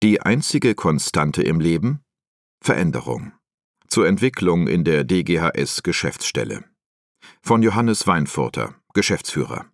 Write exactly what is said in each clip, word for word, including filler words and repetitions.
Die einzige Konstante im Leben? Veränderung. Zur Entwicklung in der D G H S-Geschäftsstelle. Von Johannes Weinfurter, Geschäftsführer.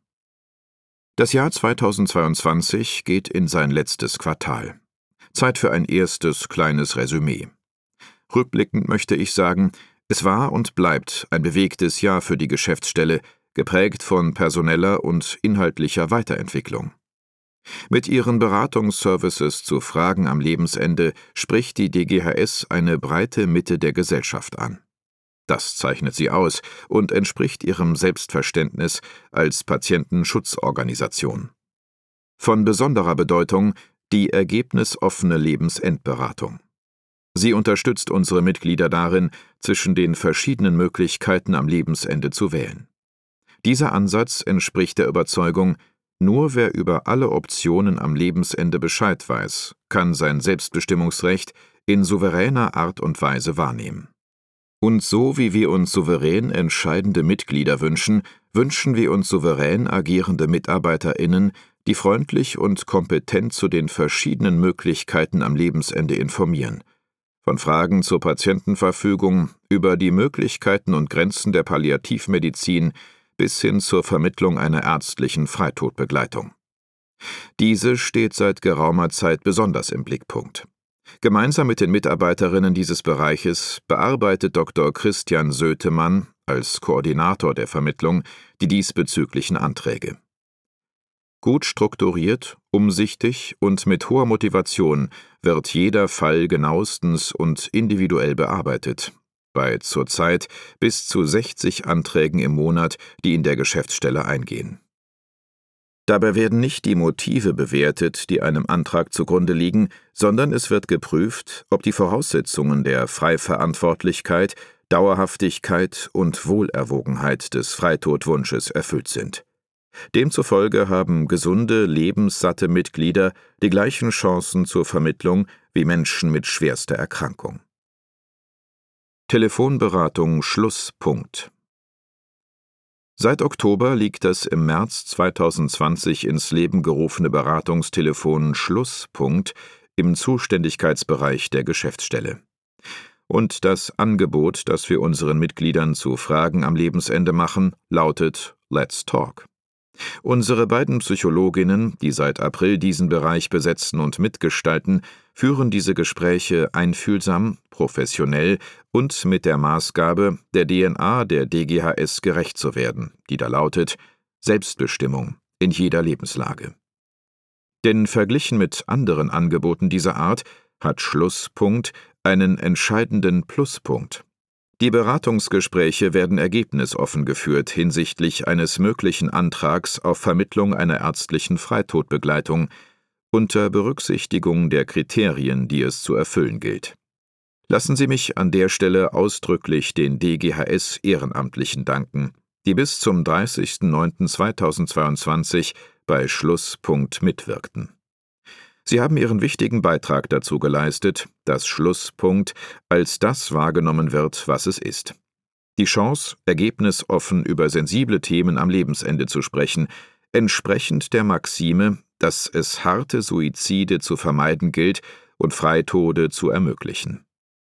Das Jahr zweitausendzweiundzwanzig geht in sein letztes Quartal. Zeit für ein erstes kleines Resümee. Rückblickend möchte ich sagen, es war und bleibt ein bewegtes Jahr für die Geschäftsstelle, geprägt von personeller und inhaltlicher Weiterentwicklung. Mit ihren Beratungsservices zu Fragen am Lebensende spricht die D G H S eine breite Mitte der Gesellschaft an. Das zeichnet sie aus und entspricht ihrem Selbstverständnis als Patientenschutzorganisation. Von besonderer Bedeutung die ergebnisoffene Lebensendberatung. Sie unterstützt unsere Mitglieder darin, zwischen den verschiedenen Möglichkeiten am Lebensende zu wählen. Dieser Ansatz entspricht der Überzeugung, nur wer über alle Optionen am Lebensende Bescheid weiß, kann sein Selbstbestimmungsrecht in souveräner Art und Weise wahrnehmen. Und so wie wir uns souverän entscheidende Mitglieder wünschen, wünschen wir uns souverän agierende MitarbeiterInnen, die freundlich und kompetent zu den verschiedenen Möglichkeiten am Lebensende informieren. Von Fragen zur Patientenverfügung über die Möglichkeiten und Grenzen der Palliativmedizin bis hin zur Vermittlung einer ärztlichen Freitodbegleitung. Diese steht seit geraumer Zeit besonders im Blickpunkt. Gemeinsam mit den Mitarbeiterinnen dieses Bereiches bearbeitet Doktor Christian Sötemann als Koordinator der Vermittlung die diesbezüglichen Anträge. Gut strukturiert, umsichtig und mit hoher Motivation wird jeder Fall genauestens und individuell bearbeitet, bei zurzeit bis zu sechzig Anträgen im Monat, die in der Geschäftsstelle eingehen. Dabei werden nicht die Motive bewertet, die einem Antrag zugrunde liegen, sondern es wird geprüft, ob die Voraussetzungen der Freiverantwortlichkeit, Dauerhaftigkeit und Wohlerwogenheit des Freitodwunsches erfüllt sind. Demzufolge haben gesunde, lebenssatte Mitglieder die gleichen Chancen zur Vermittlung wie Menschen mit schwerster Erkrankung. Telefonberatung Schlusspunkt. Seit Oktober liegt das im März zweitausendzwanzig ins Leben gerufene Beratungstelefon Schlusspunkt im Zuständigkeitsbereich der Geschäftsstelle. Und das Angebot, das wir unseren Mitgliedern zu Fragen am Lebensende machen, lautet Let's Talk. Unsere beiden Psychologinnen, die seit April diesen Bereich besetzen und mitgestalten, führen diese Gespräche einfühlsam, professionell und mit der Maßgabe, der D N A der D G H S gerecht zu werden, die da lautet Selbstbestimmung in jeder Lebenslage. Denn verglichen mit anderen Angeboten dieser Art hat Schlusspunkt einen entscheidenden Pluspunkt. Die Beratungsgespräche werden ergebnisoffen geführt hinsichtlich eines möglichen Antrags auf Vermittlung einer ärztlichen Freitodbegleitung unter Berücksichtigung der Kriterien, die es zu erfüllen gilt. Lassen Sie mich an der Stelle ausdrücklich den D G H S-Ehrenamtlichen danken, die bis zum dreißigsten neunten zweitausendzweiundzwanzig bei Schlusspunkt mitwirkten. Sie haben ihren wichtigen Beitrag dazu geleistet, dass Schlusspunkt als das wahrgenommen wird, was es ist. Die Chance, ergebnisoffen über sensible Themen am Lebensende zu sprechen, entsprechend der Maxime, dass es harte Suizide zu vermeiden gilt und Freitode zu ermöglichen.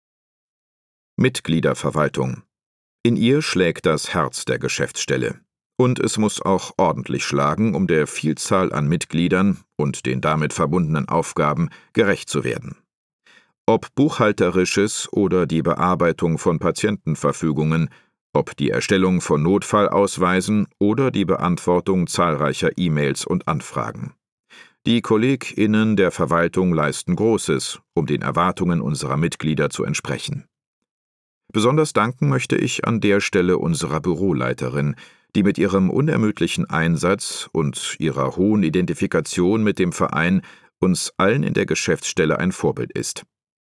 Mitgliederverwaltung. In ihr schlägt das Herz der Geschäftsstelle. Und es muss auch ordentlich schlagen, um der Vielzahl an Mitgliedern und den damit verbundenen Aufgaben gerecht zu werden. Ob buchhalterisches oder die Bearbeitung von Patientenverfügungen, ob die Erstellung von Notfallausweisen oder die Beantwortung zahlreicher E-Mails und Anfragen. Die KollegInnen der Verwaltung leisten Großes, um den Erwartungen unserer Mitglieder zu entsprechen. Besonders danken möchte ich an der Stelle unserer Büroleiterin, die mit ihrem unermüdlichen Einsatz und ihrer hohen Identifikation mit dem Verein uns allen in der Geschäftsstelle ein Vorbild ist.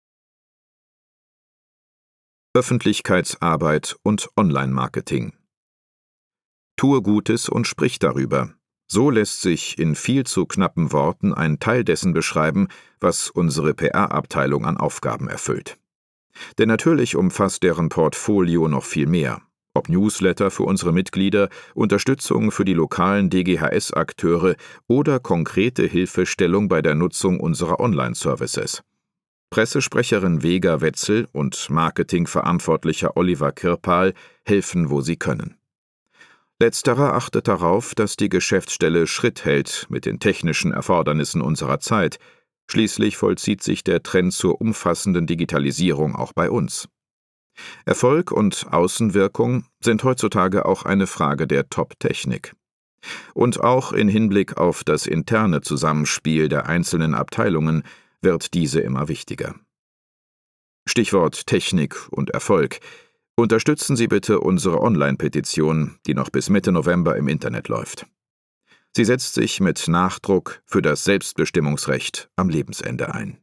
Öffentlichkeitsarbeit und Online-Marketing. Tue Gutes und sprich darüber. So lässt sich in viel zu knappen Worten ein Teil dessen beschreiben, was unsere P R-Abteilung an Aufgaben erfüllt. Denn natürlich umfasst deren Portfolio noch viel mehr. Ob Newsletter für unsere Mitglieder, Unterstützung für die lokalen D G H S-Akteure oder konkrete Hilfestellung bei der Nutzung unserer Online-Services. Pressesprecherin Vega Wetzel und Marketingverantwortlicher Oliver Kirpal helfen, wo sie können. Letzterer achtet darauf, dass die Geschäftsstelle Schritt hält mit den technischen Erfordernissen unserer Zeit. Schließlich vollzieht sich der Trend zur umfassenden Digitalisierung auch bei uns. Erfolg und Außenwirkung sind heutzutage auch eine Frage der Top-Technik. Und auch in Hinblick auf das interne Zusammenspiel der einzelnen Abteilungen wird diese immer wichtiger. Stichwort Technik und Erfolg. Unterstützen Sie bitte unsere Online-Petition, die noch bis Mitte November im Internet läuft. Sie setzt sich mit Nachdruck für das Selbstbestimmungsrecht am Lebensende ein.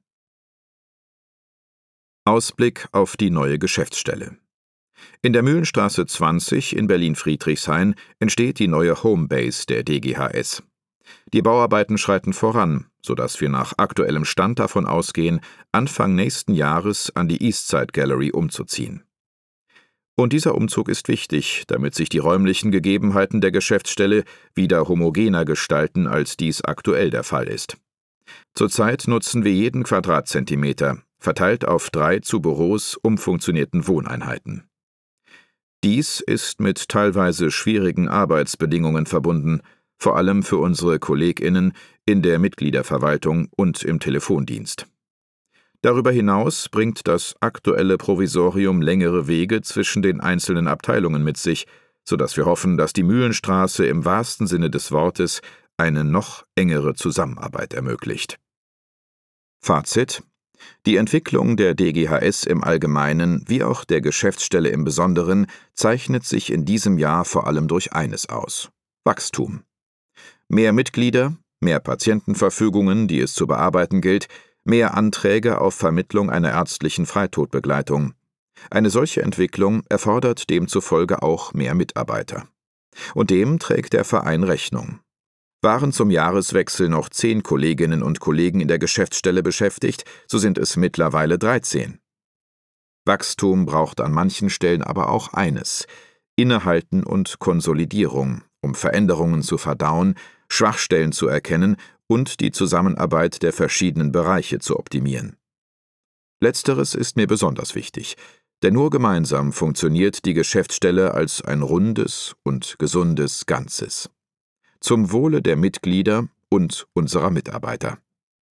Ausblick auf die neue Geschäftsstelle. In der Mühlenstraße zwanzig in Berlin-Friedrichshain entsteht die neue Homebase der D G H S. Die Bauarbeiten schreiten voran, sodass wir nach aktuellem Stand davon ausgehen, Anfang nächsten Jahres an die Eastside Gallery umzuziehen. Und dieser Umzug ist wichtig, damit sich die räumlichen Gegebenheiten der Geschäftsstelle wieder homogener gestalten, als dies aktuell der Fall ist. Zurzeit nutzen wir jeden Quadratzentimeter, verteilt auf drei zu Büros umfunktionierten Wohneinheiten. Dies ist mit teilweise schwierigen Arbeitsbedingungen verbunden, vor allem für unsere KollegInnen in der Mitgliederverwaltung und im Telefondienst. Darüber hinaus bringt das aktuelle Provisorium längere Wege zwischen den einzelnen Abteilungen mit sich, sodass wir hoffen, dass die Mühlenstraße im wahrsten Sinne des Wortes eine noch engere Zusammenarbeit ermöglicht. Fazit: Die Entwicklung der D G H S im Allgemeinen wie auch der Geschäftsstelle im Besonderen zeichnet sich in diesem Jahr vor allem durch eines aus: Wachstum. Mehr Mitglieder, mehr Patientenverfügungen, die es zu bearbeiten gilt, mehr Anträge auf Vermittlung einer ärztlichen Freitodbegleitung. Eine solche Entwicklung erfordert demzufolge auch mehr Mitarbeiter. Und dem trägt der Verein Rechnung. Waren zum Jahreswechsel noch zehn Kolleginnen und Kollegen in der Geschäftsstelle beschäftigt, so sind es mittlerweile dreizehn. Wachstum braucht an manchen Stellen aber auch eines: Innehalten und Konsolidierung, um Veränderungen zu verdauen, Schwachstellen zu erkennen und die Zusammenarbeit der verschiedenen Bereiche zu optimieren. Letzteres ist mir besonders wichtig, denn nur gemeinsam funktioniert die Geschäftsstelle als ein rundes und gesundes Ganzes. Zum Wohle der Mitglieder und unserer Mitarbeiter.